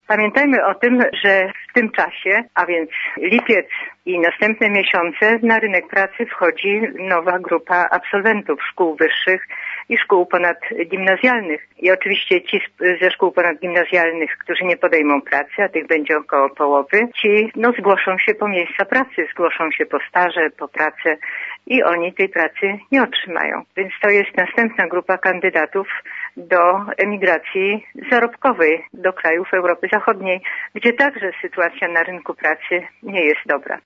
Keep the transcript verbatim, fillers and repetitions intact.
Pamiętajmy o tym, że w tym czasie, a więc lipiec i następne miesiące, na rynek pracy wchodzi nowa grupa absolwentów szkół wyższych i szkół ponadgimnazjalnych. I oczywiście ci ze szkół ponadgimnazjalnych, którzy nie podejmą pracy, a tych będzie około połowy, ci no, zgłoszą się po miejsca pracy, zgłoszą się po staże, po pracę i oni tej pracy nie otrzymają. Więc to jest następna grupa kandydatów do emigracji zarobkowej do krajów Europy Zachodniej, gdzie także sytuacja na rynku pracy nie jest dobra.